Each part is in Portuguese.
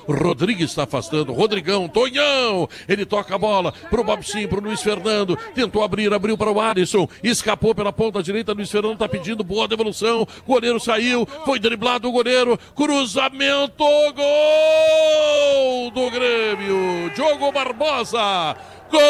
Rodrigues está afastando. Rodrigão, Tonhão. Ele toca a bola pro Bob Sim, pro Luiz Fernando. Tentou abrir, abriu para o Alisson. Escapou pela ponta direita. Luiz Fernando tá pedindo boa devolução. Goleiro saiu. Foi driblado o goleiro. Cruzamento. Gol do Grêmio. Diogo Barbosa. Gol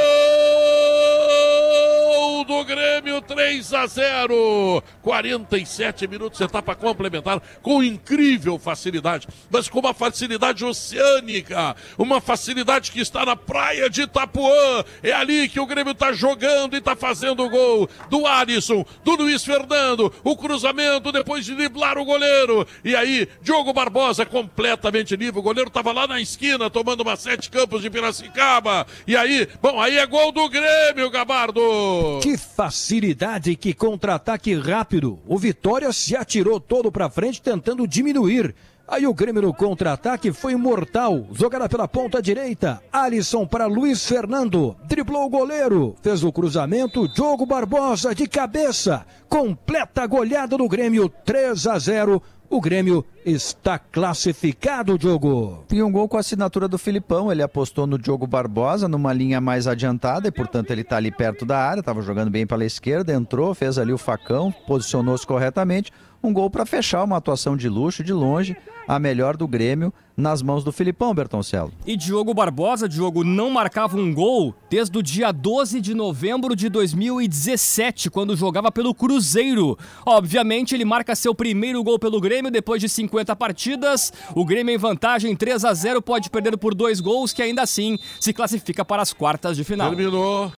do Grêmio, 3-0. 47 minutos, etapa complementar, com incrível facilidade, mas com uma facilidade oceânica, uma facilidade que está na praia de Itapuã. É ali que o Grêmio está jogando e está fazendo o gol do Alisson, do Luiz Fernando, o cruzamento depois de driblar o goleiro. E aí, Diogo Barbosa completamente livre. O goleiro estava lá na esquina tomando uma 7 Campos de Piracicaba. E aí, bom, aí é gol do Grêmio, Gabardo. Que facilidade, que contra-ataque rápido. O Vitória se atirou todo pra frente tentando diminuir. Aí o Grêmio no contra-ataque foi mortal. Jogada pela ponta direita. Alisson para Luiz Fernando. Driblou o goleiro. Fez o cruzamento. Diogo Barbosa de cabeça. Completa a goleada do Grêmio. 3-0. O Grêmio está classificado, Diogo. E um gol com a assinatura do Filipão. Ele apostou no Diogo Barbosa numa linha mais adiantada e, portanto, ele está ali perto da área. Estava jogando bem pela esquerda, entrou, fez ali o facão, posicionou-se corretamente. Um gol para fechar, uma atuação de luxo, de longe, a melhor do Grêmio nas mãos do Filipão, Bertoncello. E Diogo Barbosa, Diogo, não marcava um gol desde o dia 12 de novembro de 2017, quando jogava pelo Cruzeiro. Obviamente, ele marca seu primeiro gol pelo Grêmio depois de 50 partidas. O Grêmio em vantagem 3-0, pode perder por 2 gols, que ainda assim se classifica para as quartas de final. Terminou.